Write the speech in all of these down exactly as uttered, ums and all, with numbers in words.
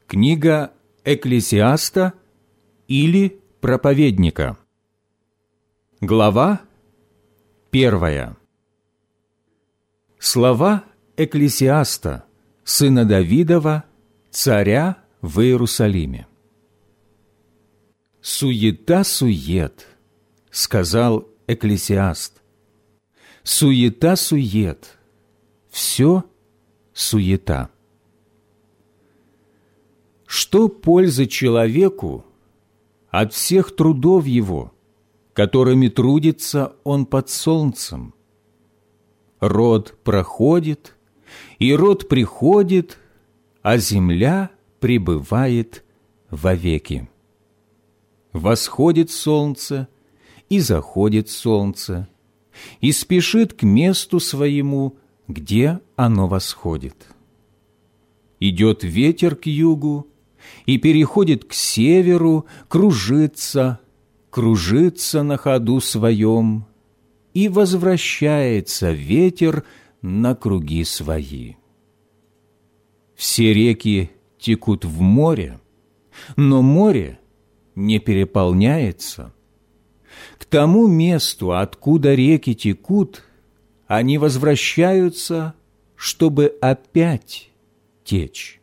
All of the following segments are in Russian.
Книга Экклесиаста или Проповедника. Глава первая. Слова Экклесиаста, сына Давидова, царя в Иерусалиме. «Суета-сует», — сказал Экклесиаст. «Суета-сует, все суета». Что пользы человеку от всех трудов его, которыми трудится он под солнцем? Род проходит, и род приходит, а земля пребывает вовеки. Восходит солнце, и заходит солнце, и спешит к месту своему, где оно восходит. Идет ветер к югу, и переходит к северу, кружится, кружится на ходу своем, и возвращается ветер на круги свои. Все реки текут в море, но море не переполняется. К тому месту, откуда реки текут, они возвращаются, чтобы опять течь.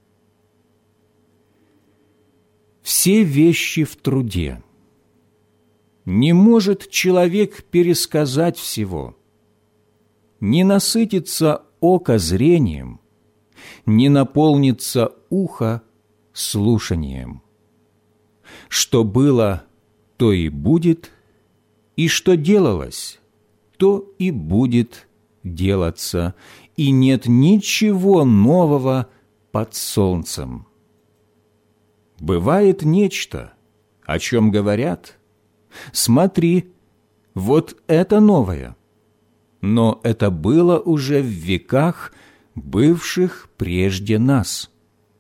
Все вещи в труде. Не может человек пересказать всего. Не насытится око зрением, не наполнится ухо слушанием. Что было, то и будет, и что делалось, то и будет делаться, и нет ничего нового под солнцем. Бывает нечто, о чем говорят: «Смотри, вот это новое», но это было уже в веках, бывших прежде нас.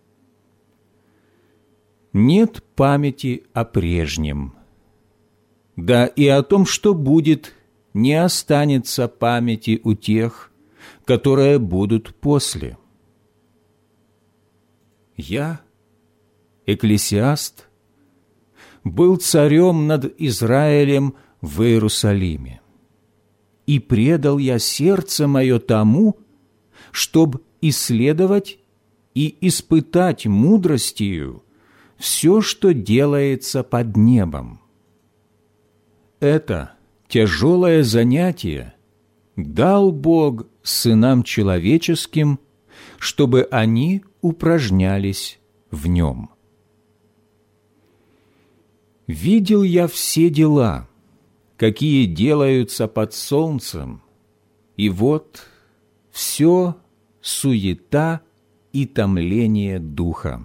Нет памяти о прежнем. Да и о том, что будет, не останется памяти у тех, которые будут после. Я, Экклесиаст, был царем над Израилем в Иерусалиме, и предал я сердце мое тому, чтоб исследовать и испытать мудростью все, что делается под небом. Это тяжелое занятие дал Бог сынам человеческим, чтобы они упражнялись в нем. Видел я все дела, какие делаются под солнцем, и вот все суета и томление духа.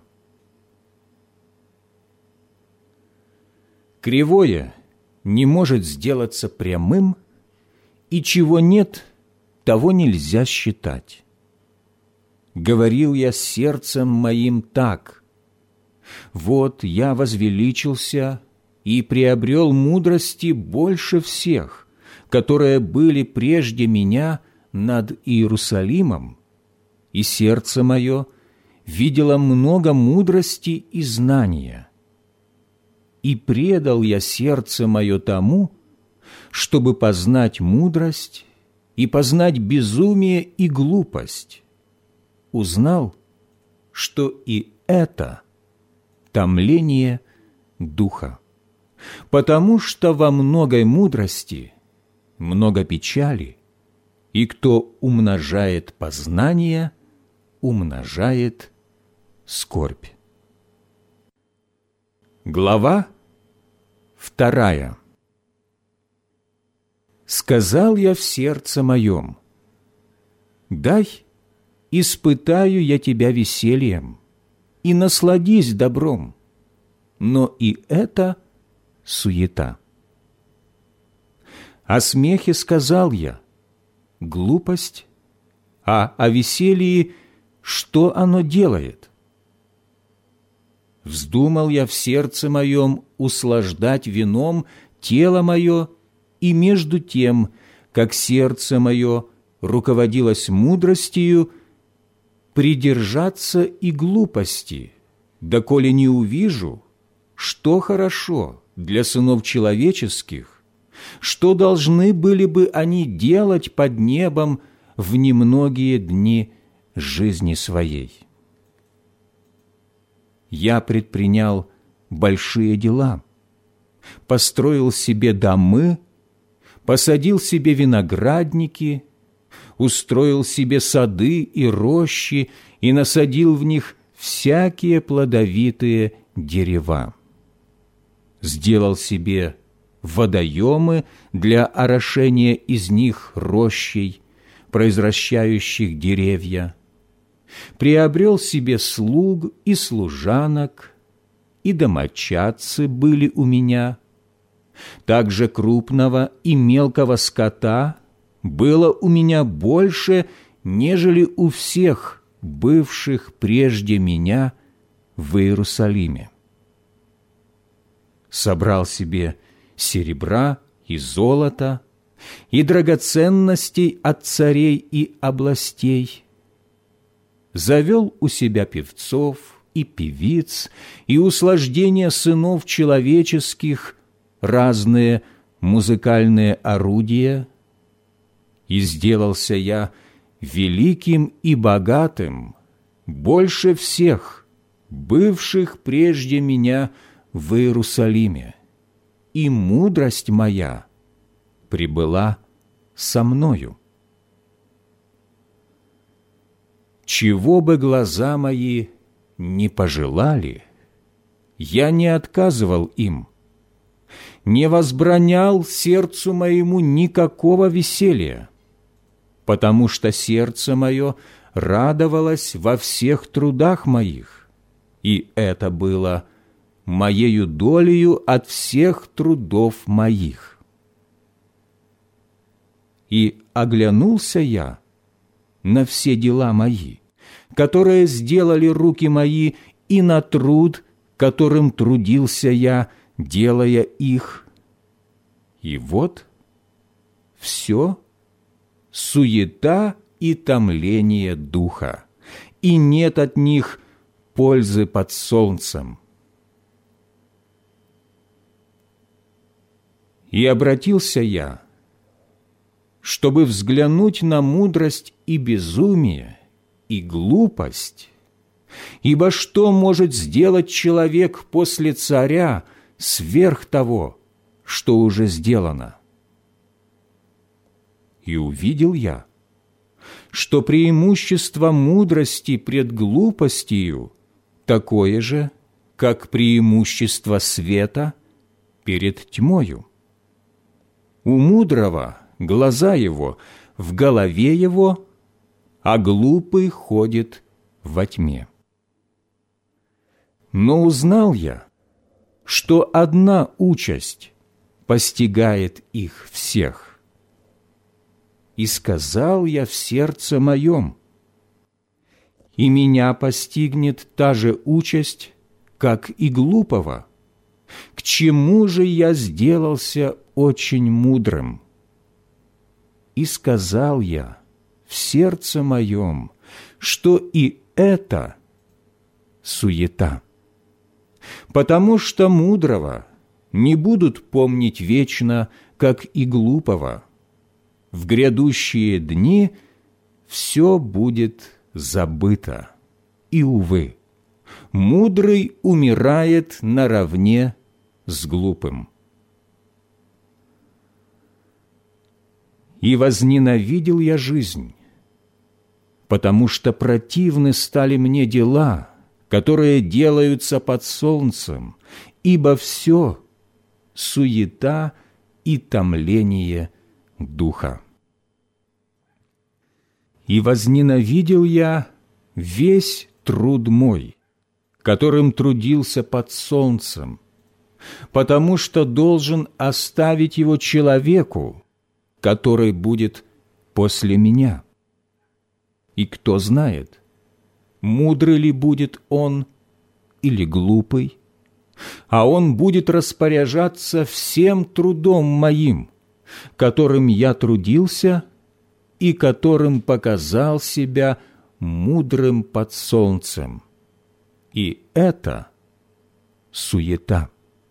Кривое не может сделаться прямым, и чего нет, того нельзя считать. Говорил я сердцем моим так: вот я возвеличился и приобрел мудрости больше всех, которые были прежде меня над Иерусалимом, и сердце мое видело много мудрости и знания. И предал я сердце мое тому, чтобы познать мудрость и познать безумие и глупость. Узнал, что и это томление духа, потому что во многой мудрости много печали, и кто умножает познание, умножает скорбь. Глава вторая. «Сказал я в сердце моем: дай, испытаю я тебя весельем, и насладись добром, но и это суета. О смехе сказал я: глупость, а о веселье что оно делает? Вздумал я в сердце моем услаждать вином тело мое, и между тем, как сердце мое руководилось мудростью, придержаться и глупости, доколе не увижу, что хорошо для сынов человеческих, что должны были бы они делать под небом в немногие дни жизни своей. Я предпринял большие дела, построил себе домы, посадил себе виноградники, устроил себе сады и рощи и насадил в них всякие плодовитые дерева. Сделал себе водоемы для орошения из них рощей, произращающих деревья, приобрел себе слуг и служанок, и домочадцы были у меня. Также крупного и мелкого скота было у меня больше, нежели у всех бывших прежде меня в Иерусалиме. Собрал себе серебра и золота, и драгоценностей от царей и областей, завел у себя певцов и певиц, и услаждения сынов человеческих, разные музыкальные орудия, и сделался я великим и богатым, больше всех, бывших прежде меня в Иерусалиме, и мудрость моя прибыла со мною. Чего бы глаза мои не пожелали, я не отказывал им, не возбранял сердцу моему никакого веселья, потому что сердце мое радовалось во всех трудах моих, и это было моею долею от всех трудов моих. И оглянулся я на все дела мои, которые сделали руки мои, и на труд, которым трудился я, делая их. И вот все суета и томление духа, и нет от них пользы под солнцем. И обратился я, чтобы взглянуть на мудрость и безумие, и глупость, ибо что может сделать человек после царя сверх того, что уже сделано? И увидел я, что преимущество мудрости пред глупостью такое же, как преимущество света перед тьмою. У мудрого глаза его в голове его, а глупый ходит во тьме. Но узнал я, что одна участь постигает их всех. И сказал я в сердце моем, и меня постигнет та же участь, как и глупого. К чему же я сделался очень мудрым? И сказал я в сердце моем, что и это суета, потому что мудрого не будут помнить вечно, как и глупого. В грядущие дни все будет забыто, и, увы, мудрый умирает наравне с глупым. И возненавидел я жизнь, потому что противны стали мне дела, которые делаются под солнцем, ибо все суета и томление духа. И возненавидел я весь труд мой, которым трудился под солнцем, потому что должен оставить его человеку, который будет после меня. И кто знает, мудрый ли будет он или глупый, а он будет распоряжаться всем трудом моим, которым я трудился и которым показал себя мудрым под солнцем, и это суета.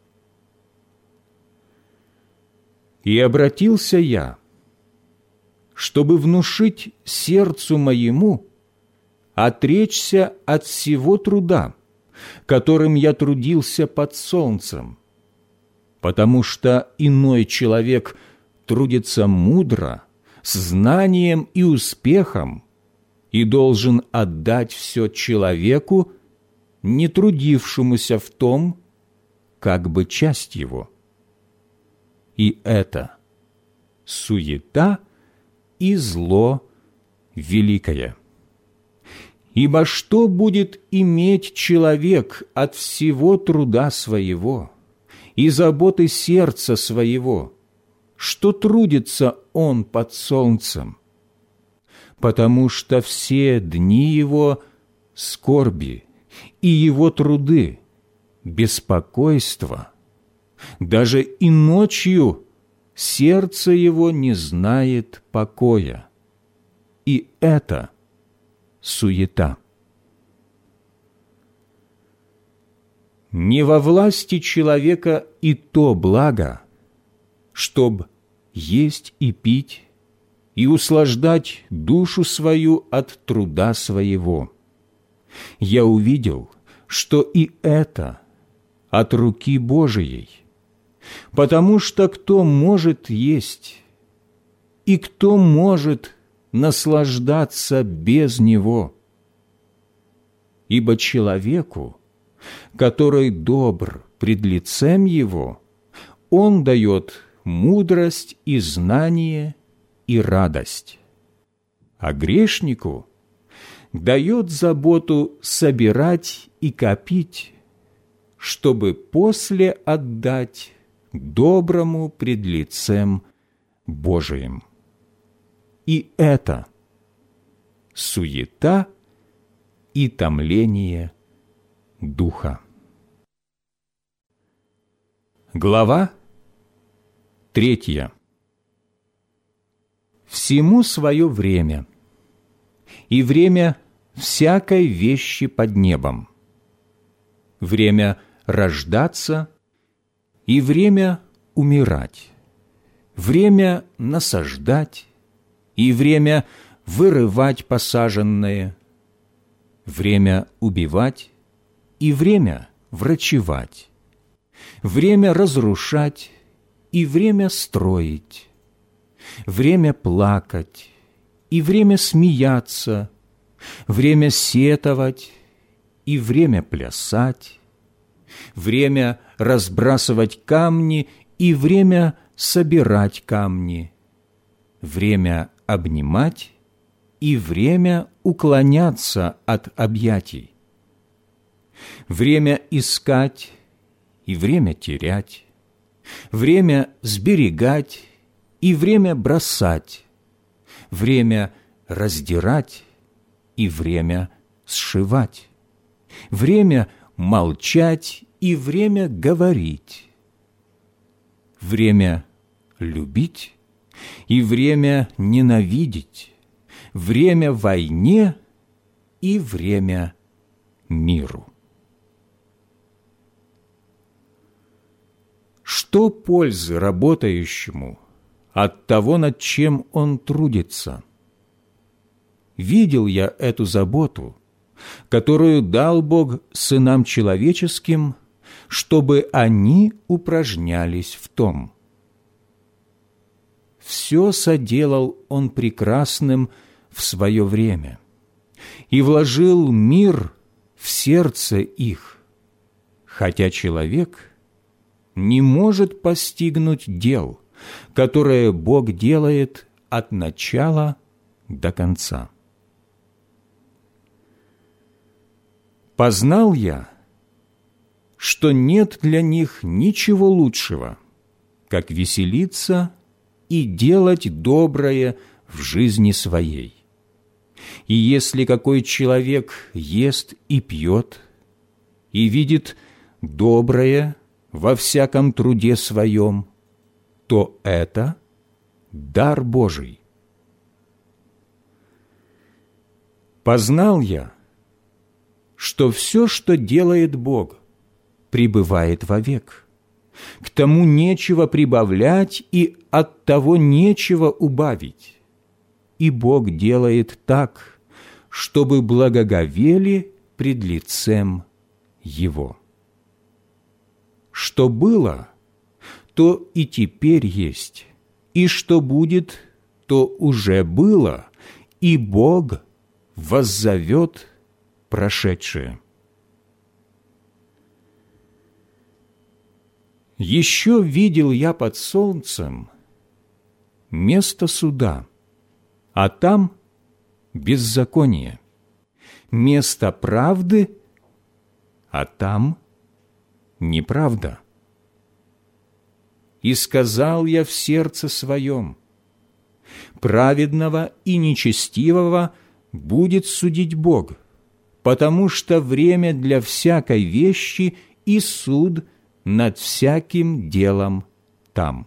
И обратился я, чтобы внушить сердцу моему отречься от всего труда, которым я трудился под солнцем, потому что иной человек трудится мудро, с знанием и успехом, и должен отдать все человеку, не трудившемуся в том, как бы часть его. И это суета и зло великое. Ибо что будет иметь человек от всего труда своего и заботы сердца своего, что трудится он под солнцем? Потому что все дни его скорби и его труды, беспокойство, даже и ночью сердце его не знает покоя. И это суета. Не во власти человека и то благо, чтоб есть и пить, и услаждать душу свою от труда своего. Я увидел, что и это от руки Божией, потому что кто может есть, и кто может наслаждаться без него? Ибо человеку, который добр пред лицем его, он дает мудрость и знание и радость, а грешнику дает заботу собирать и копить, чтобы после отдать доброму пред лицем Божиим. И это суета и томление духа. Глава третья. Всему свое время, и время всякой вещи под небом, время рождаться и время умирать, время насаждать и время вырывать посаженное, время убивать и время врачевать, время разрушать и время строить, время плакать и время смеяться, время сетовать и время плясать, время разбрасывать камни и время собирать камни, время обнимать и время уклоняться от объятий, время искать и время терять, время сберегать и время бросать, время раздирать и время сшивать, время молчать и время говорить, время любить и время ненавидеть, время войне и время миру. Что пользы работающему от того, над чем он трудится? Видел я эту заботу, которую дал Бог сынам человеческим, чтобы они упражнялись в том. Все соделал Он прекрасным в свое время и вложил мир в сердце их, хотя человек не может постигнуть дел, которые Бог делает от начала до конца. Познал я, что нет для них ничего лучшего, как веселиться и делать доброе в жизни своей. И если какой человек ест и пьет, и видит доброе во всяком труде своем, то это дар Божий. Познал я, что все, что делает Бог, пребывает вовек. К тому нечего прибавлять, и от того нечего убавить. И Бог делает так, чтобы благоговели пред лицем Его. Что было, то и теперь есть, и что будет, то уже было, и Бог воззовет прошедшее. Еще видел я под солнцем место суда, а там беззаконие, место правды, а там неправда. И сказал я в сердце своем: праведного и нечестивого будет судить Бог, потому что время для всякой вещи и суд над всяким делом там.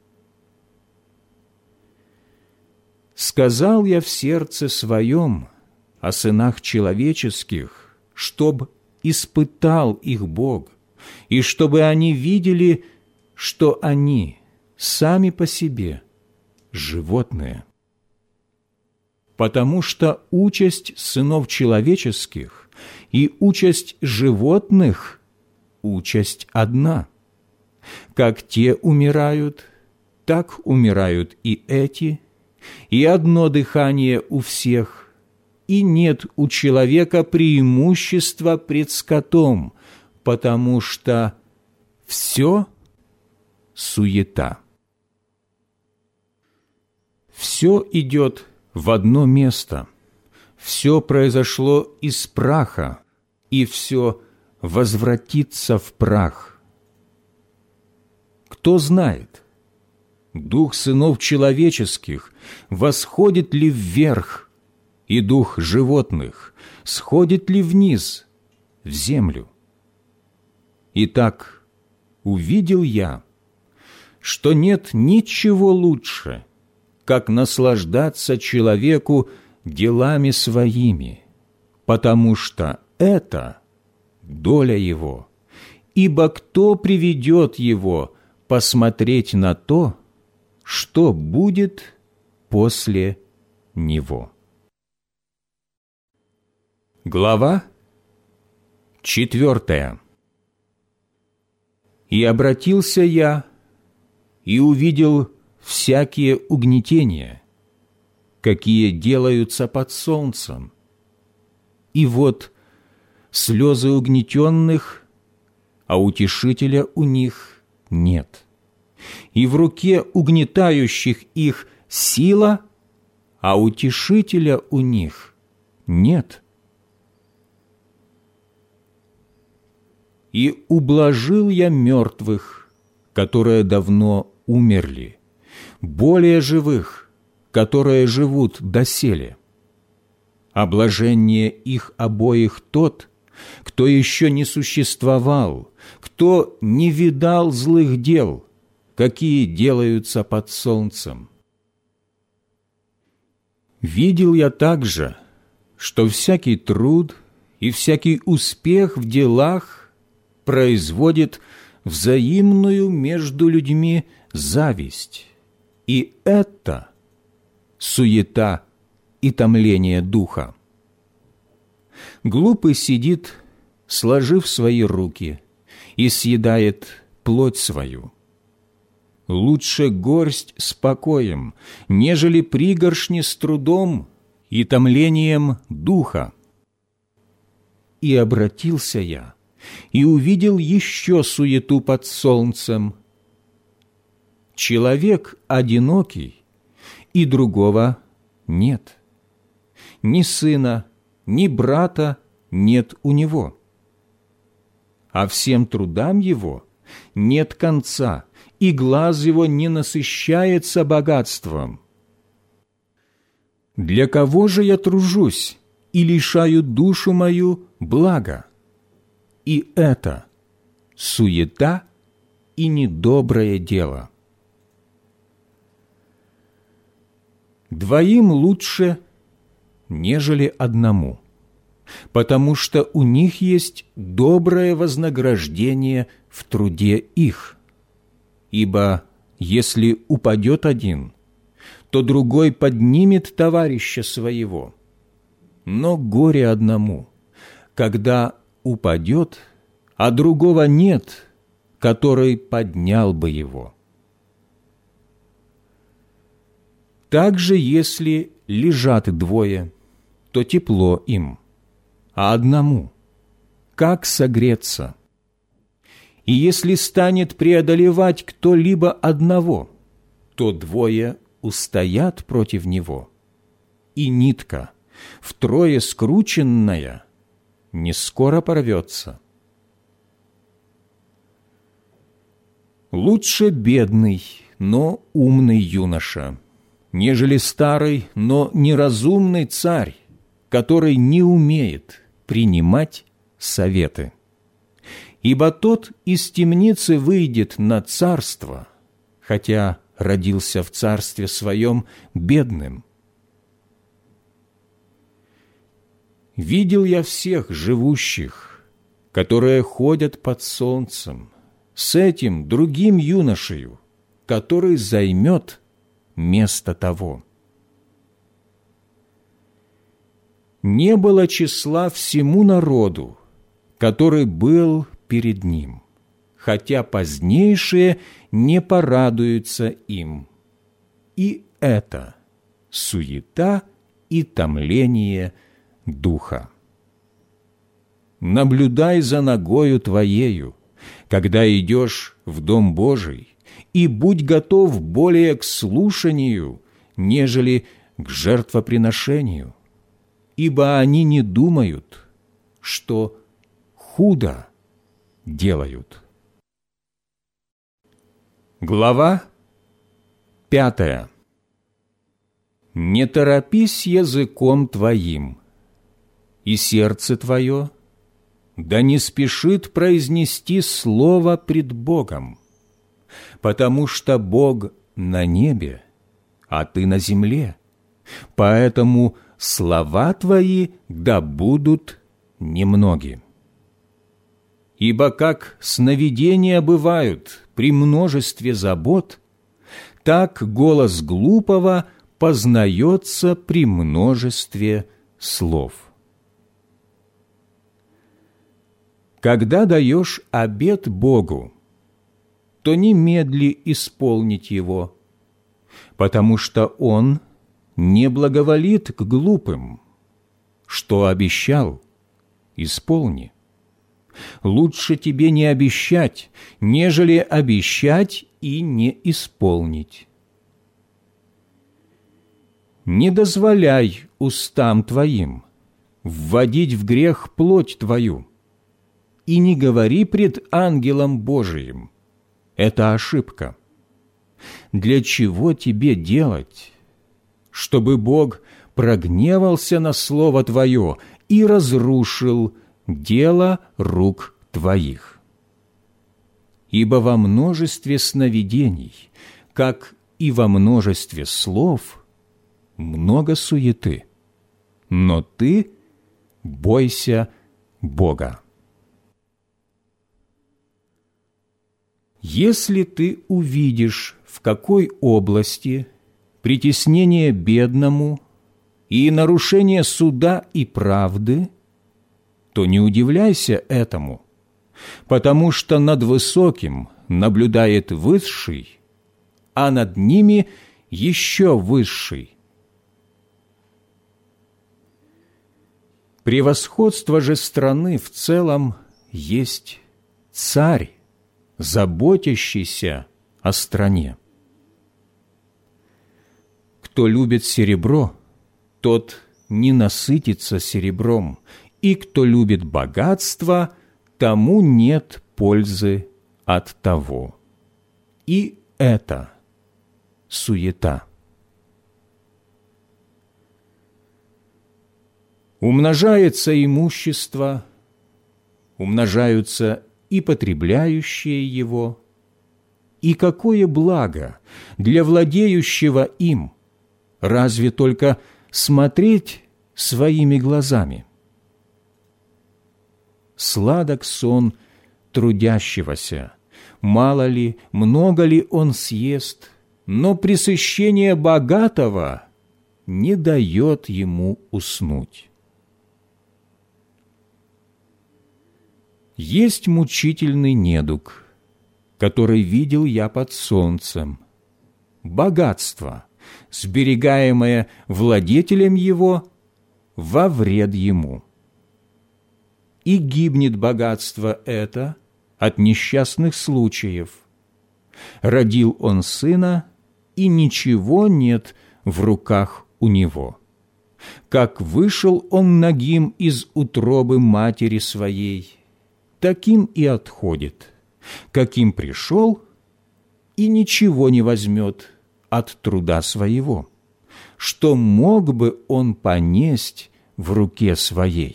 Сказал я в сердце своем о сынах человеческих, чтоб испытал их Бог, и чтобы они видели, что они сами по себе животные. Потому что участь сынов человеческих и участь животных – участь одна. Как те умирают, так умирают и эти, и одно дыхание у всех, и нет у человека преимущества пред скотом, потому что все суета. Все идет в одно место, все произошло из праха, и все возвратится в прах. Кто знает, дух сынов человеческих восходит ли вверх, и дух животных сходит ли вниз, в землю? Итак, увидел я, что нет ничего лучше, как наслаждаться человеку делами своими, потому что это доля его, ибо кто приведет его посмотреть на то, что будет после него? Глава четвертая. «И обратился я, и увидел всякие угнетения, какие делаются под солнцем. И вот слезы угнетенных, а утешителя у них нет. И в руке угнетающих их сила, а утешителя у них нет. И ублажил я мертвых, которые давно умерли, более живых, которые живут доселе. А блажение их обоих тот, кто еще не существовал, кто не видал злых дел, какие делаются под солнцем. Видел я также, что всякий труд и всякий успех в делах производит взаимную между людьми зависть, и это суета и томление духа. Глупый сидит, сложив свои руки, и съедает плоть свою. Лучше горсть с покоем, нежели пригоршни с трудом и томлением духа. И обратился я, и увидел еще суету под солнцем. Человек одинокий, и другого нет. Ни сына, ни брата нет у него. А всем трудам его нет конца, и глаз его не насыщается богатством. Для кого же я тружусь и лишаю душу мою блага? И это суета и недоброе дело. Двоим лучше, нежели одному, потому что у них есть доброе вознаграждение в труде их. Ибо если упадет один, то другой поднимет товарища своего. Но горе одному, когда упадет, а другого нет, который поднял бы его. Также, если лежат двое, то тепло им, а одному как согреться? И если станет преодолевать кто-либо одного, то двое устоят против него, и нитка, втрое скрученная, не скоро порвется. Лучше бедный, но умный юноша, нежели старый, но неразумный царь, который не умеет принимать советы. Ибо тот из темницы выйдет на царство, хотя родился в царстве своем бедным. Видел я всех живущих, которые ходят под солнцем, с этим другим юношею, который займет место того. Не было числа всему народу, который был перед ним, хотя позднейшие не порадуются им. И это суета и томление духа. Наблюдай за ногою твоею, когда идешь в Дом Божий, и будь готов более к слушанию, нежели к жертвоприношению, ибо они не думают, что худо делают. Глава пятая. Не торопись языком твоим, и сердце твое да не спешит произнести слово пред Богом, потому что Бог на небе, а ты на земле, поэтому слова твои да будут немноги. Ибо как сновидения бывают при множестве забот, так голос глупого познается при множестве слов. Когда даешь обет Богу, то немедли исполнить его, потому что Он не благоволит к глупым. Что обещал, исполни. Лучше тебе не обещать, нежели обещать и не исполнить. Не дозволяй устам твоим вводить в грех плоть твою, и не говори пред ангелом Божиим. Это ошибка. Для чего тебе делать, чтобы Бог прогневался на слово твое и разрушил дело рук твоих? Ибо во множестве сновидений, как и во множестве слов, много суеты, но ты бойся Бога. Если ты увидишь, в какой области притеснение бедному и нарушение суда и правды, то не удивляйся этому, потому что над высоким наблюдает высший, а над ними еще высший. Превосходство же страны в целом есть царь, заботящийся о стране. Кто любит серебро, тот не насытится серебром, и кто любит богатство, тому нет пользы от того. И это суета. Умножается имущество, умножаются и потребляющие его, и какое благо для владеющего им, разве только смотреть своими глазами? сладок сон трудящегося, мало ли, много ли он съест, но пресыщение богатого не дает ему уснуть. Есть мучительный недуг, который видел я под солнцем, богатство, сберегаемое владетелем его во вред ему. И гибнет богатство это от несчастных случаев. Родил он сына, и ничего нет в руках у него. Как вышел он нагим из утробы матери своей, таким и отходит, каким пришел, и ничего не возьмет от труда своего, что мог бы он понесть в руке своей.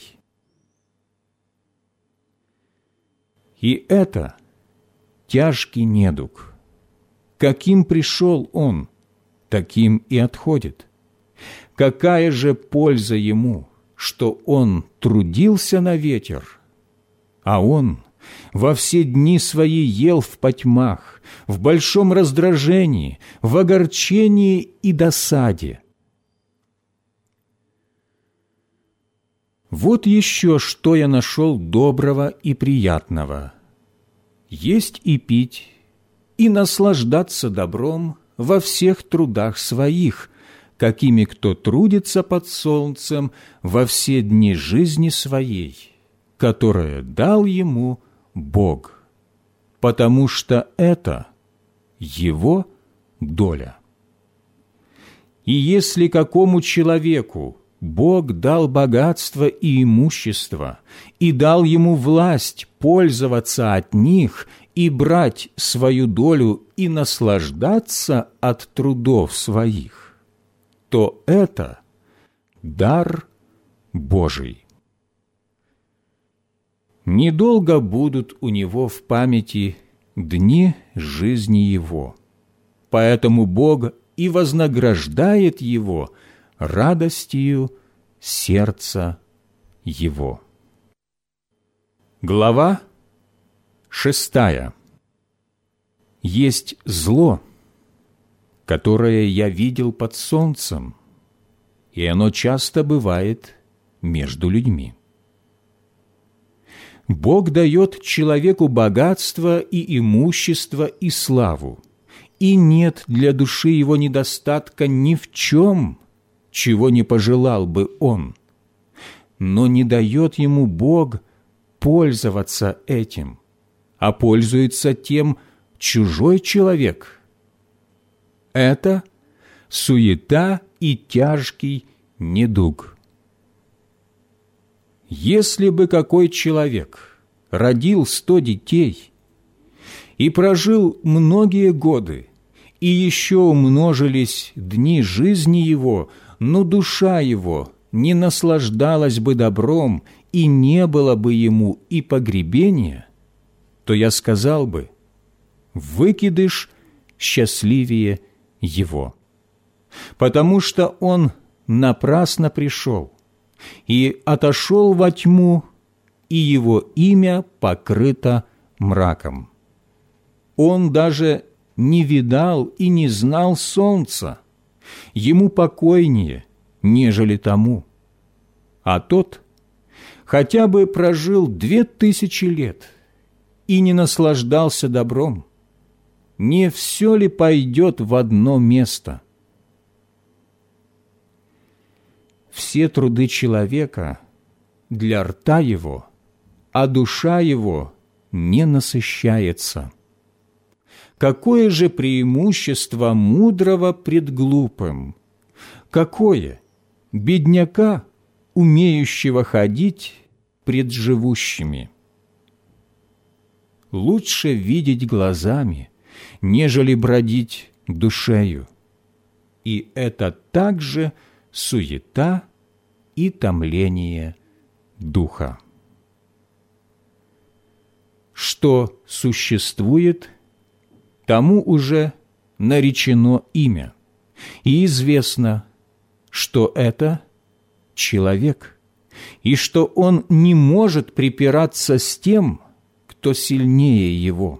И это тяжкий недуг. Каким пришел он, таким и отходит. Какая же польза ему, что он трудился на ветер, а он во все дни свои ел в потьмах, в большом раздражении, в огорчении и досаде. Вот еще что я нашел доброго и приятного: есть и пить, и наслаждаться добром во всех трудах своих, какими кто трудится под солнцем во все дни жизни своей, которое дал ему Бог, потому что это его доля. И если какому человеку Бог дал богатство и имущество, и дал ему власть пользоваться от них и брать свою долю и наслаждаться от трудов своих, то это дар Божий. Недолго будут у него в памяти дни жизни его, поэтому Бог и вознаграждает его радостью сердца его. Глава шестая. Есть зло, которое я видел под солнцем, и оно часто бывает между людьми. Бог дает человеку богатство и имущество и славу, и нет для души его недостатка ни в чем, чего не пожелал бы он, но не дает ему Бог пользоваться этим, а пользуется тем чужой человек. Это суета и тяжкий недуг. Если бы какой человек родил сто детей и прожил многие годы, и еще умножились дни жизни его, но душа его не наслаждалась бы добром, и не было бы ему и погребения, то я сказал бы: выкидыш счастливее его, потому что он напрасно пришел и отошел во тьму, и его имя покрыто мраком. Он даже не видал и не знал солнца, ему покойнее, нежели тому. А тот хотя бы прожил две тысячи лет и не наслаждался добром, не все ли пойдет в одно место? Все труды человека для рта его, а душа его не насыщается. Какое же преимущество мудрого пред глупым? Какое бедняка, умеющего ходить пред живущими? Лучше видеть глазами, нежели бродить душею. И это также суета и томление духа. Что существует, тому уже наречено имя, и известно, что это человек, и что он не может припираться с тем, кто сильнее его.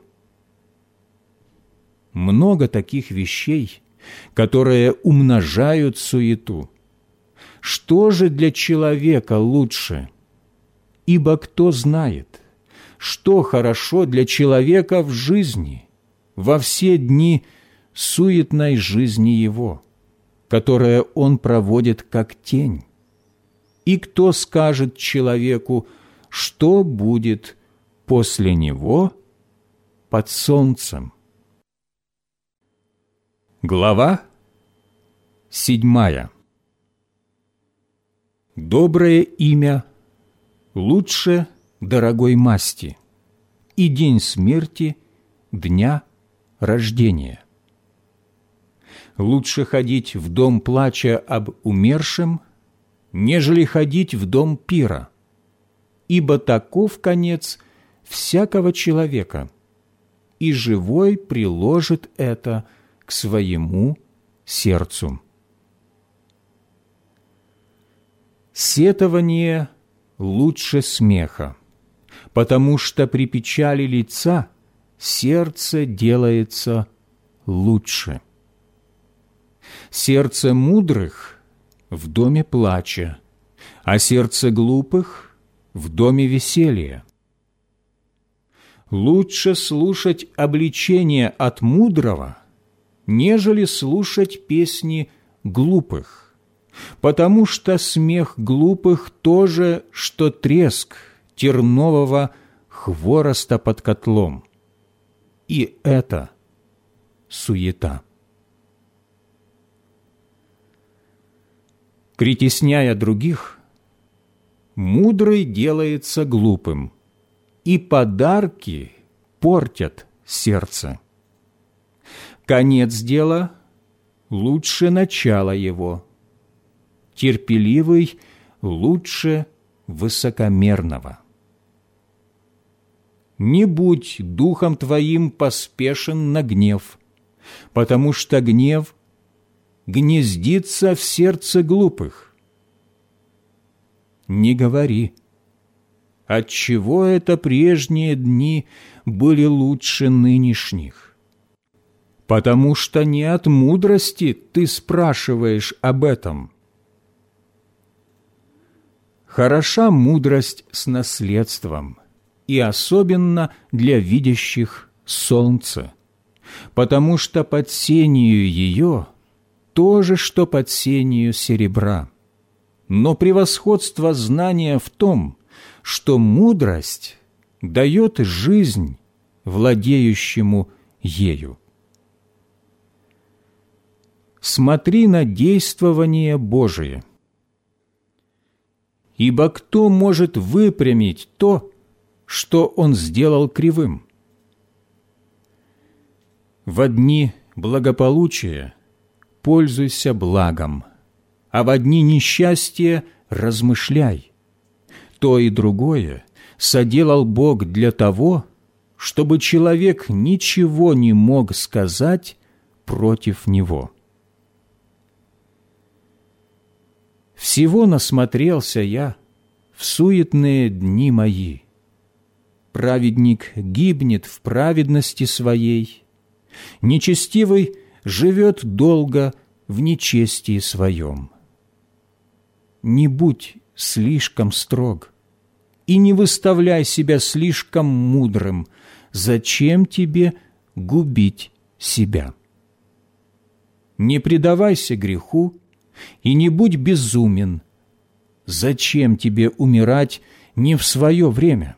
Много таких вещей, которые умножают суету. Что же для человека лучше? Ибо кто знает, что хорошо для человека в жизни, во все дни суетной жизни его, которое он проводит как тень? И кто скажет человеку, что будет после него под солнцем? Глава седьмая. Доброе имя лучше дорогой масти, и день смерти дня рождения. Лучше ходить в дом плача об умершем, нежели ходить в дом пира, ибо таков конец всякого человека, и живой приложит это к своему сердцу. Сетование лучше смеха, потому что при печали лица сердце делается лучше. Сердце мудрых в доме плача, а сердце глупых в доме веселья. Лучше слушать обличение от мудрого, нежели слушать песни глупых, потому что смех глупых тоже, что треск тернового хвороста под котлом. И это суета. Притесняя других, мудрый делается глупым, и подарки портят сердце. Конец дела лучше начала его, терпеливый лучше высокомерного. Не будь духом твоим поспешен на гнев, потому что гнев гнездится в сердце глупых. Не говори, отчего это прежние дни были лучше нынешних, потому что не от мудрости ты спрашиваешь об этом. Хороша мудрость с наследством, и особенно для видящих солнце, потому что под сенью ее то же, что под сенью серебра. Но превосходство знания в том, что мудрость дает жизнь владеющему ею. Смотри на действование Божие. Ибо кто может выпрямить то, что Он сделал кривым? Во дни благополучия пользуйся благом, а во дни несчастья размышляй. То и другое соделал Бог для того, чтобы человек ничего не мог сказать против Него. Всего насмотрелся я в суетные дни мои. Праведник гибнет в праведности своей, нечестивый живет долго в нечестии своем. Не будь слишком строг и не выставляй себя слишком мудрым. Зачем тебе губить себя? Не предавайся греху и не будь безумен. Зачем тебе умирать не в свое время?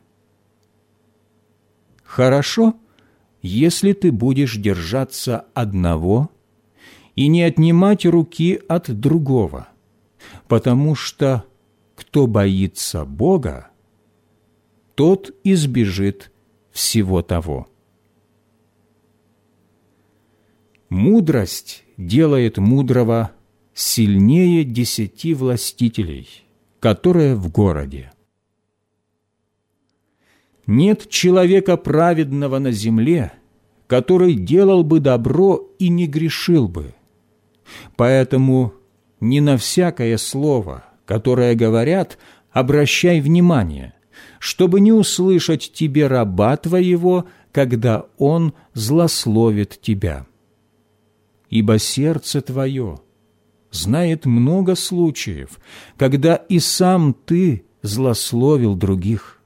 Хорошо, если ты будешь держаться одного и не отнимать руки от другого, потому что кто боится Бога, тот избежит всего того. Мудрость делает мудрого сильнее десяти властителей, которые в городе. Нет человека праведного на земле, который делал бы добро и не грешил бы. Поэтому не на всякое слово, которое говорят, обращай внимание, чтобы не услышать тебе раба твоего, когда он злословит тебя. Ибо сердце твое знает много случаев, когда и сам ты злословил других.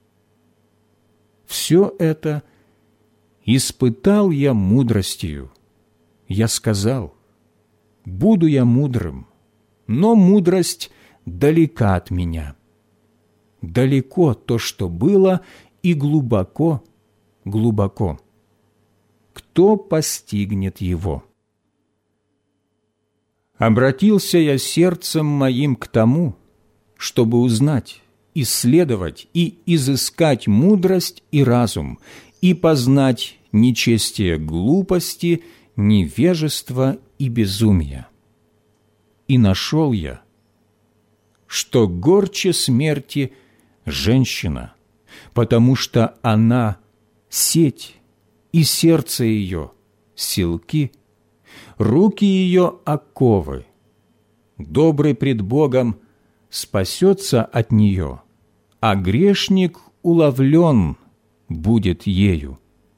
Все это испытал я мудростью. Я сказал: буду я мудрым, но мудрость далека от меня. Далеко то, что было, и глубоко, глубоко. Кто постигнет его? Обратился я сердцем моим к тому, чтобы узнать, исследовать и изыскать мудрость и разум, и познать нечестие глупости, невежество и безумие. И нашел я, что горче смерти женщина, потому что она сеть, и сердце ее селки, руки ее оковы. Добрый пред Богом спасется от нее, а грешник уловлен будет ею.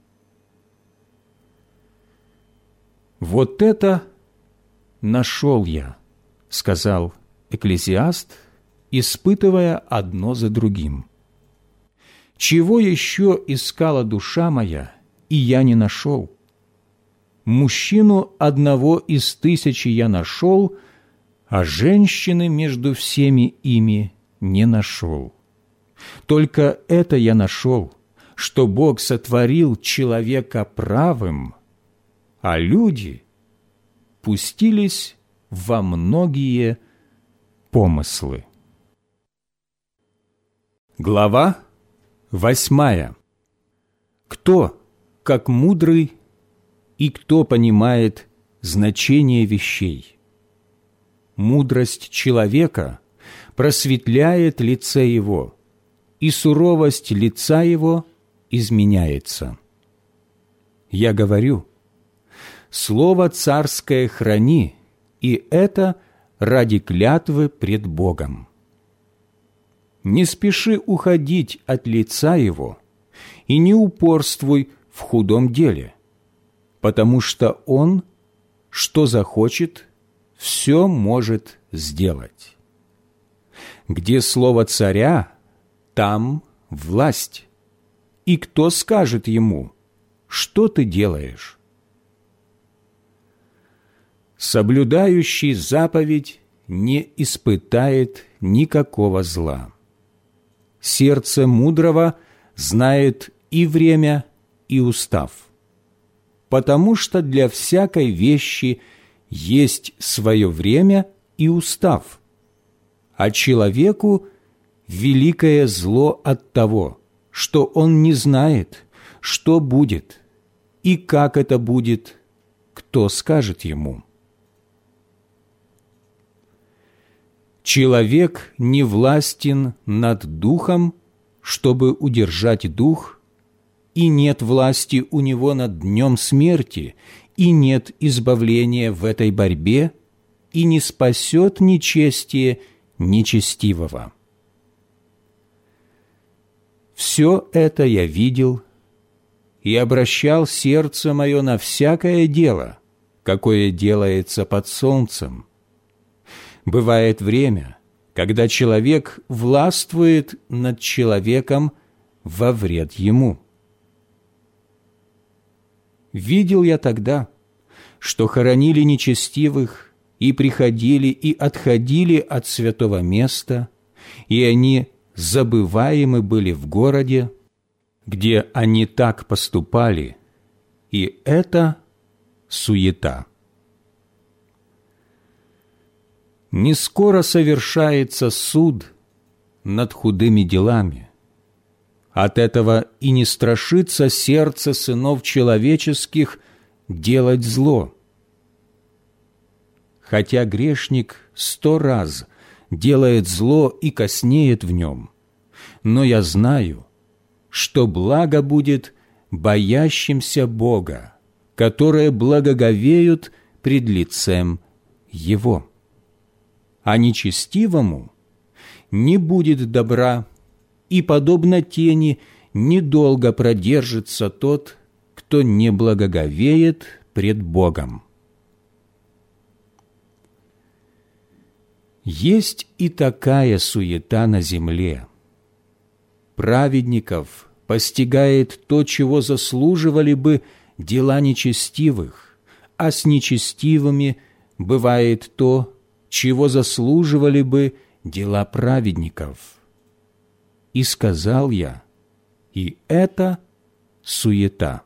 «Вот это нашел я», — сказал Экклесиаст, испытывая одно за другим. «Чего еще искала душа моя, и я не нашел? Мужчину одного из тысячи я нашел, а женщины между всеми ими не нашел. Только это я нашел, что Бог сотворил человека правым, а люди пустились во многие помыслы». Глава восьмая. Кто, как мудрый, и кто понимает значение вещей? Мудрость человека просветляет лице его, и суровость лица его изменяется. Я говорю: слово царское храни, и это ради клятвы пред Богом. Не спеши уходить от лица его, и не упорствуй в худом деле, потому что он, что захочет, все может сделать. Где слово царя, там власть. И кто скажет ему: что ты делаешь? Соблюдающий заповедь не испытает никакого зла. Сердце мудрого знает и время, и устав, потому что для всякой вещи есть свое время и устав, а человеку великое зло от того, что он не знает, что будет, и как это будет, кто скажет ему. Человек не властен над духом, чтобы удержать дух, и нет власти у него над днем смерти, и нет избавления в этой борьбе, и не спасет нечестие нечестивого. Все это я видел и обращал сердце мое на всякое дело, какое делается под солнцем. Бывает время, когда человек властвует над человеком во вред ему. Видел я тогда, что хоронили нечестивых и приходили и отходили от святого места, и они забываемы были в городе, где они так поступали, и это суета. Не скоро совершается суд над худыми делами. От этого и не страшится сердце сынов человеческих делать зло. Хотя грешник сто раз делает зло и коснеет в нем, но я знаю, что благо будет боящимся Бога, которые благоговеют пред лицем Его. А нечестивому не будет добра, и, подобно тени, недолго продержится тот, кто не благоговеет пред Богом. Есть и такая суета на земле. Праведников постигает то, чего заслуживали бы дела нечестивых, а с нечестивыми бывает то, чего заслуживали бы дела праведников. И сказал я, и это суета.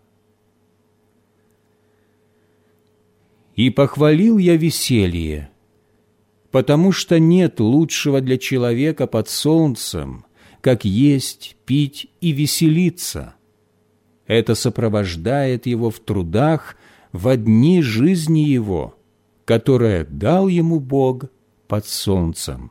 И похвалил я веселье, потому что нет лучшего для человека под солнцем, как есть, пить и веселиться. Это сопровождает его в трудах во дни жизни его, которое дал ему Бог под солнцем.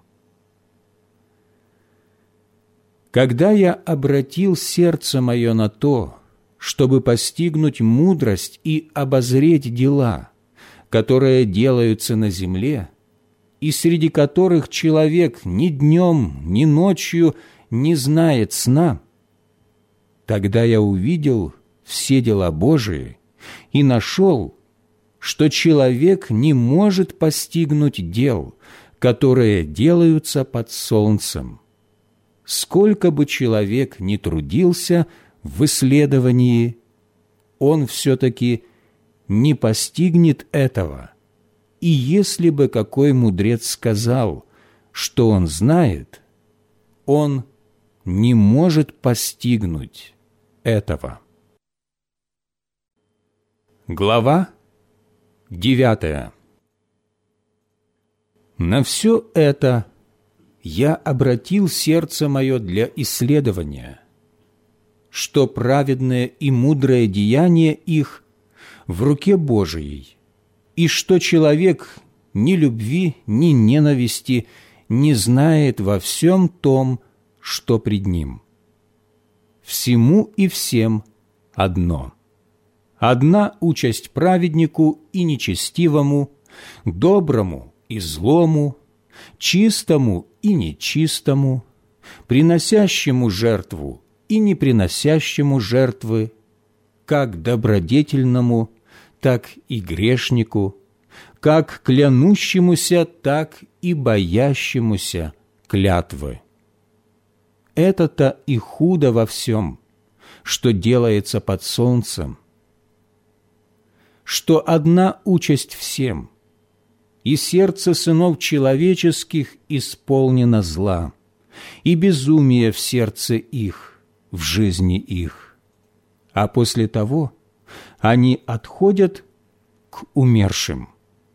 Когда я обратил сердце мое на то, чтобы постигнуть мудрость и обозреть дела, которые делаются на земле, и среди которых человек ни днем, ни ночью не знает сна, тогда я увидел все дела Божии и нашел, что человек не может постигнуть дел, которые делаются под солнцем, сколько бы человек ни трудился в исследовании, он все-таки не постигнет этого. И если бы какой мудрец сказал, что он знает, он не может постигнуть этого. Глава девятая. На все это я обратил сердце мое для исследования, что праведное и мудрое деяние их в руке Божией, и что человек ни любви, ни ненависти не знает во всем том, что пред ним. Всему и всем одно. Одна участь праведнику и нечестивому, доброму и злому, чистому и нечистому, приносящему жертву и не приносящему жертвы, как добродетельному, так и грешнику, как клянущемуся, так и боящемуся клятвы. Это-то и худо во всем, что делается под солнцем, что одна участь всем, и сердце сынов человеческих исполнено зла, и безумие в сердце их, в жизни их. А после того они отходят к умершим.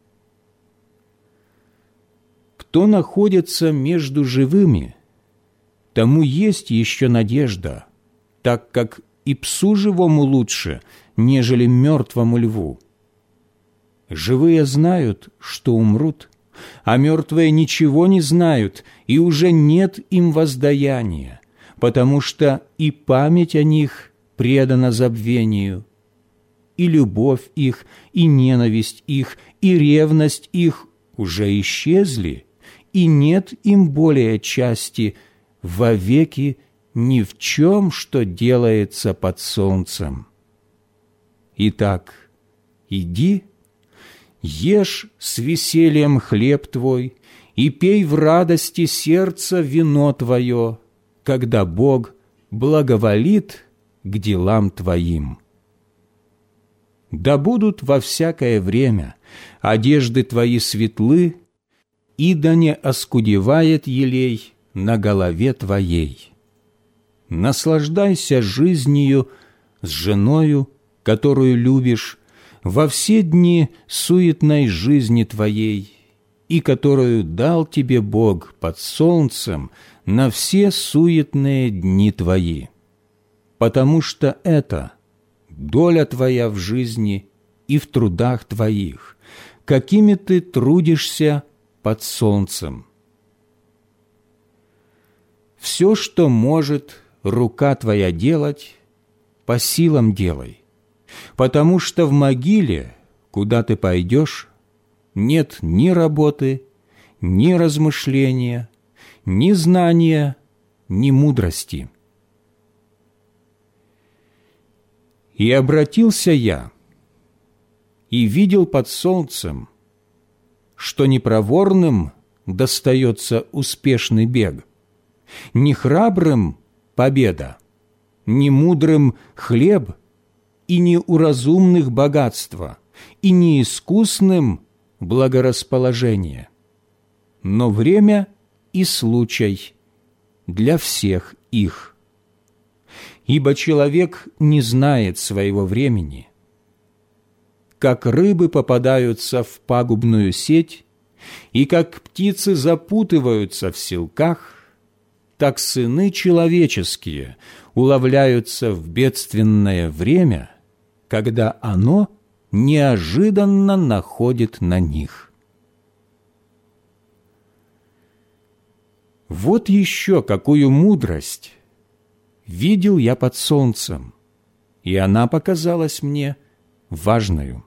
Кто находится между живыми, тому есть еще надежда, так как и псу живому лучше, нежели мертвому льву. Живые знают, что умрут, а мертвые ничего не знают, и уже нет им воздаяния, потому что и память о них предана забвению, и любовь их, и ненависть их, и ревность их уже исчезли, и нет им более части вовеки ни в чем, что делается под солнцем. Итак, иди, ешь с весельем хлеб твой, и пей в радости сердца вино твое, когда Бог благоволит к делам твоим. Да будут во всякое время одежды твои светлы, и да не оскудевает елей на голове твоей. Наслаждайся жизнью с женою, которую любишь, во все дни суетной жизни твоей, и которую дал тебе Бог под солнцем на все суетные дни твои. Потому что это доля твоя в жизни и в трудах твоих, какими ты трудишься под солнцем. Все, что может рука твоя делать, по силам делай, потому что в могиле, куда ты пойдешь, нет ни работы, ни размышления, ни знания, ни мудрости. И обратился я, и видел под солнцем, что не проворным достается успешный бег, не храбрым победа, не мудрым хлеб, и не у разумных богатство, и не искусным благорасположение, но время и случай для всех их. Ибо человек не знает своего времени. Как рыбы попадаются в пагубную сеть, и как птицы запутываются в силках, так сыны человеческие уловляются в бедственное время, когда оно неожиданно находит на них. Вот еще какую мудрость видел я под солнцем, и она показалась мне важною.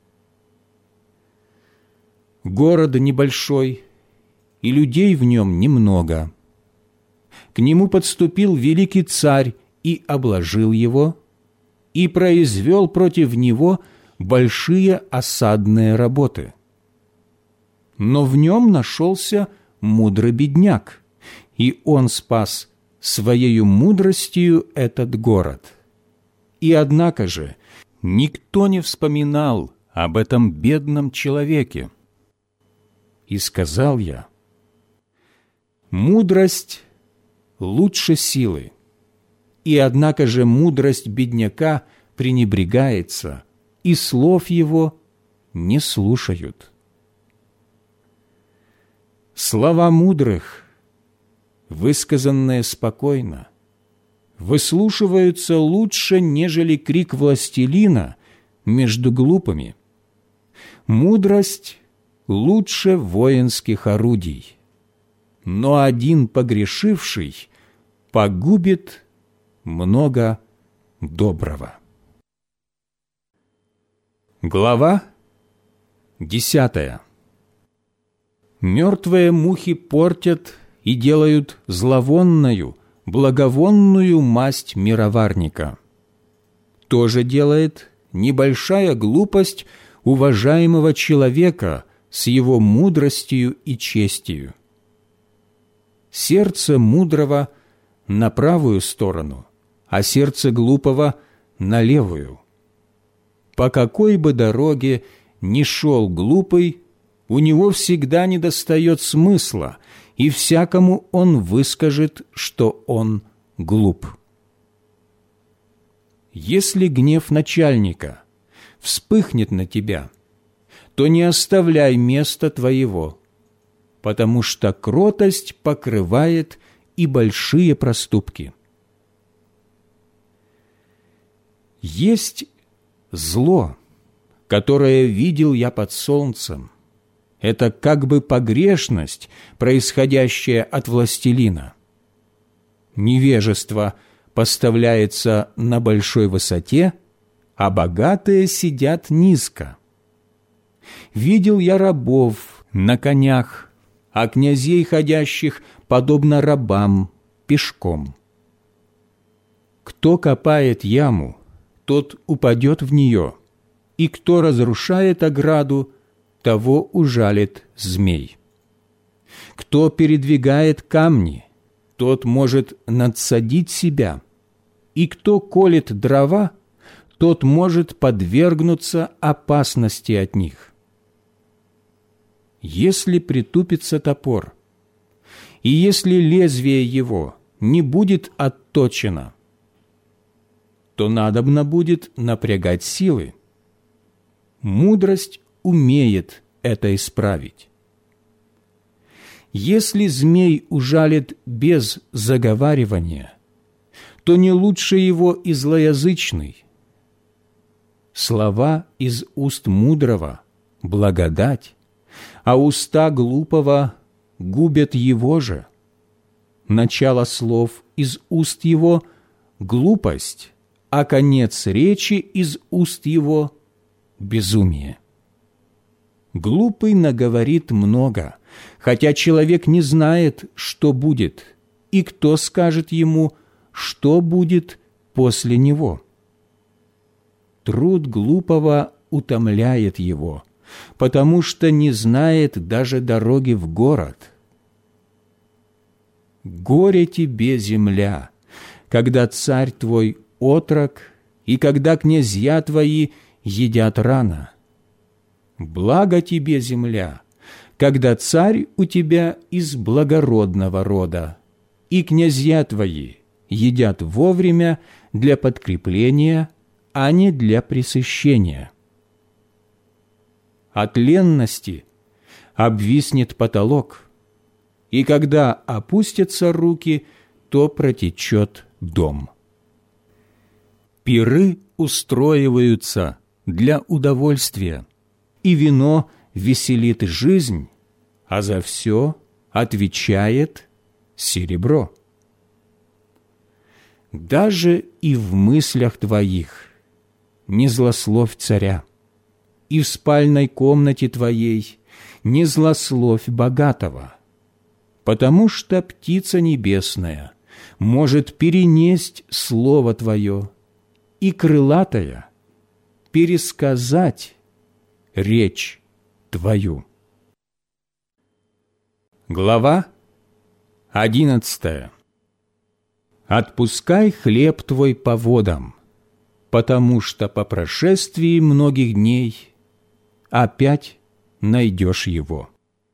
Город небольшой, и людей в нем немного. К нему подступил великий царь и обложил его, и произвел против него большие осадные работы. Но в нем нашелся мудрый бедняк, и он спас своею мудростью этот город. И однако же никто не вспоминал об этом бедном человеке. И сказал я: мудрость лучше силы, и однако же мудрость бедняка пренебрегается, и слов его не слушают. Слова мудрых, высказанные спокойно, выслушиваются лучше, нежели крик властелина между глупыми. Мудрость лучше воинских орудий, но один погрешивший погубит много доброго. Глава десятая. Мертвые мухи портят и делают зловонную, благовонную масть мироварника. То же делает небольшая глупость уважаемого человека с его мудростью и честью. Сердце мудрого на правую сторону, а сердце глупого на левую. По какой бы дороге ни шел глупый, у него всегда недостает смысла, и всякому он выскажет, что он глуп. Если гнев начальника вспыхнет на тебя, то не оставляй места твоего, потому что кротость покрывает и большие проступки. Есть зло, которое видел я под солнцем. Это как бы погрешность, происходящая от властелина. Невежество поставляется на большой высоте, а богатые сидят низко. Видел я рабов на конях, а князей, ходящих, подобно рабам, пешком. Кто копает яму, тот упадет в нее, и кто разрушает ограду, того ужалит змей. Кто передвигает камни, тот может надсадить себя, и кто колет дрова, тот может подвергнуться опасности от них. Если притупится топор, и если лезвие его не будет отточено, то надобно будет напрягать силы. Мудрость умеет это исправить. Если змей ужалит без заговаривания, то не лучше его и злоязычный. Слова из уст мудрого – благодать, а уста глупого губят его же. Начало слов из уст его – глупость, а конец речи из уст его – безумие. Глупый наговорит много, хотя человек не знает, что будет, и кто скажет ему, что будет после него? Труд глупого утомляет его, потому что не знает даже дороги в город. Горе тебе, земля, когда царь твой отрок, и когда князья твои едят рано. Благо тебе, земля, когда царь у тебя из благородного рода, и князья твои едят вовремя для подкрепления, а не для пресыщения. От ленности обвиснет потолок, и когда опустятся руки, то протечет дом. Пиры устроиваются для удовольствия, и вино веселит жизнь, а за все отвечает серебро. Даже и в мыслях твоих не злословь царя, и в спальной комнате твоей не злословь богатого, потому что птица небесная может перенесть слово твое, и крылатая пересказать речь твою. Глава одиннадцатая. Отпускай хлеб твой по водам, потому что по прошествии многих дней опять найдешь его.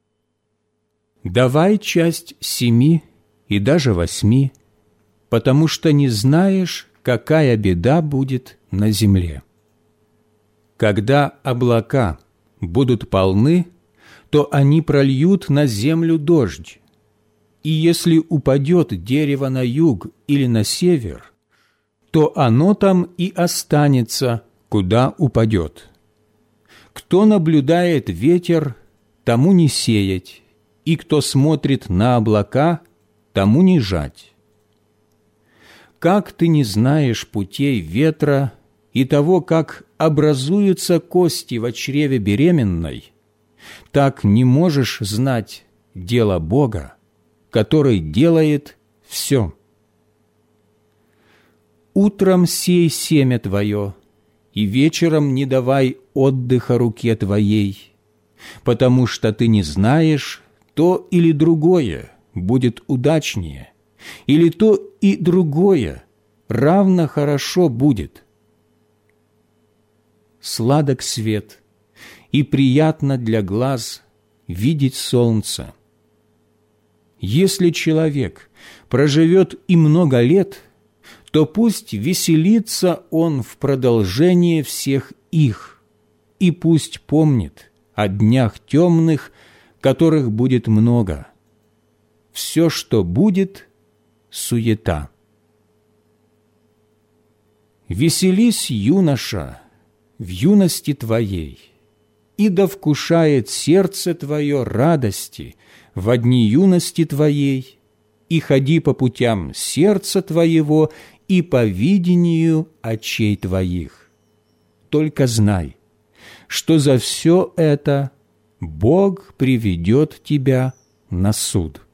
Давай часть семи и даже восьми, потому что не знаешь, какая беда будет на земле. Когда облака будут полны, то они прольют на землю дождь, и если упадет дерево на юг или на север, то оно там и останется, куда упадет. Кто наблюдает ветер, тому не сеять, и кто смотрит на облака, тому не жать. Как ты не знаешь путей ветра и того, как образуются кости в чреве беременной, так не можешь знать дело Бога, который делает все. Утром сей семя твое, и вечером не давай отдыха руке твоей, потому что ты не знаешь, то или другое будет удачнее, или то и другое равно хорошо будет. Сладок свет, и приятно для глаз видеть солнце. Если человек проживет и много лет, то пусть веселится он в продолжение всех их, и пусть помнит о днях темных, которых будет много. Все, что будет, суета. Веселись, юноша, в юности твоей, и да вкушает сердце твое радости во дни юности твоей, и ходи по путям сердца твоего и по видению очей твоих. Только знай, что за все это Бог приведет тебя на суд.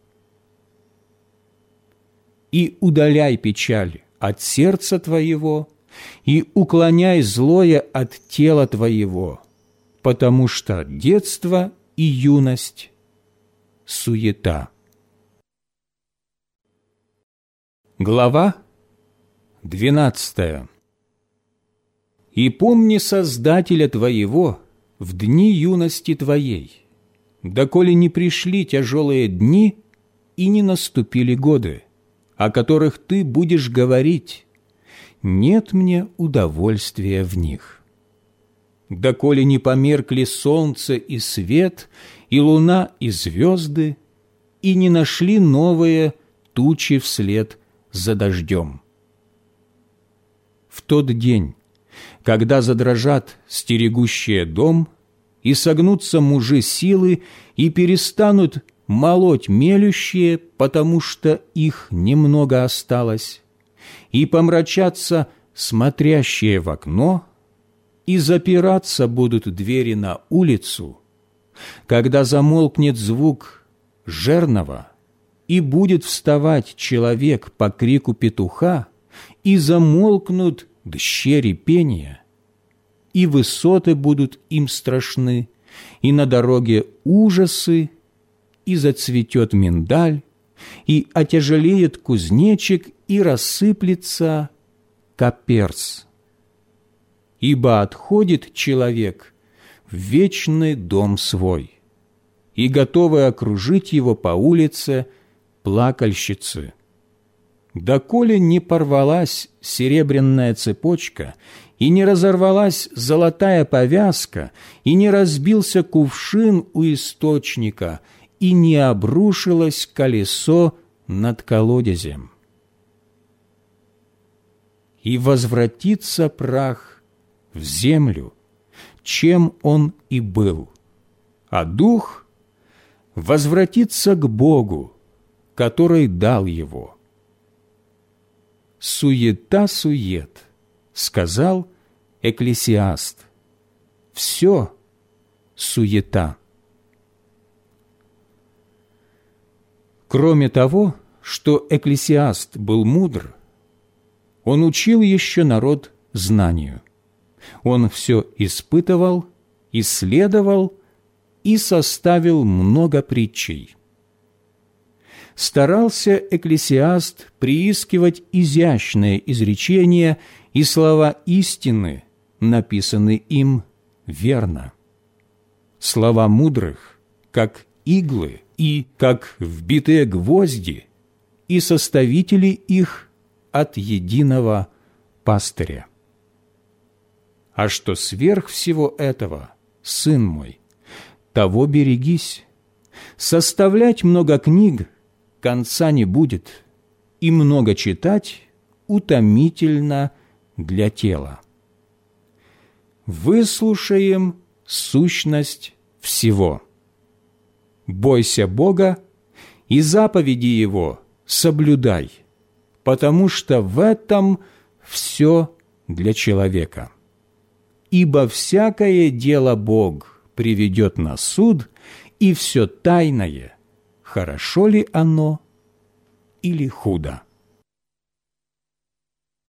И удаляй печаль от сердца твоего, и уклоняй злое от тела твоего, потому что детство и юность – суета. Глава двенадцатая. «И помни Создателя твоего в дни юности твоей, доколе не пришли тяжелые дни и не наступили годы, о которых ты будешь говорить: нет мне удовольствия в них. Доколе не померкли солнце и свет, и луна и звезды, и не нашли новые тучи вслед за дождем. В тот день, когда задрожат стерегущие дом, и согнутся мужи силы, и перестанут молоть мелющие, потому что их немного осталось, и помрачатся смотрящие в окно, и запираться будут двери на улицу, когда замолкнет звук жернова, и будет вставать человек по крику петуха, и замолкнут дщери пения, и высоты будут им страшны, и на дороге ужасы, и зацветет миндаль, и отяжелеет кузнечик, и рассыплется каперс. Ибо отходит человек в вечный дом свой, и готовы окружить его по улице плакальщицы. Доколе не порвалась серебряная цепочка, и не разорвалась золотая повязка, и не разбился кувшин у источника, и не обрушилось колесо над колодезем. И возвратится прах в землю, чем он и был, а дух возвратится к Богу, который дал его. Суета-сует, сказал Экклесиаст. Все суета. Кроме того, что Экклесиаст был мудр, он учил еще народ знанию. Он все испытывал, исследовал и составил много притчей. Старался Экклесиаст приискивать изящные изречения и слова истины, написанные им верно. Слова мудрых, как иглы и как вбитые гвозди, и составители их от единого пастыря. А что сверх всего этого, сын мой, того берегись. Составлять много книг конца не будет, и много читать утомительно для тела. Выслушаем сущность всего. Бойся Бога и заповеди Его соблюдай, потому что в этом все для человека. Ибо всякое дело Бог приведет на суд, и все тайное, хорошо ли оно или худо.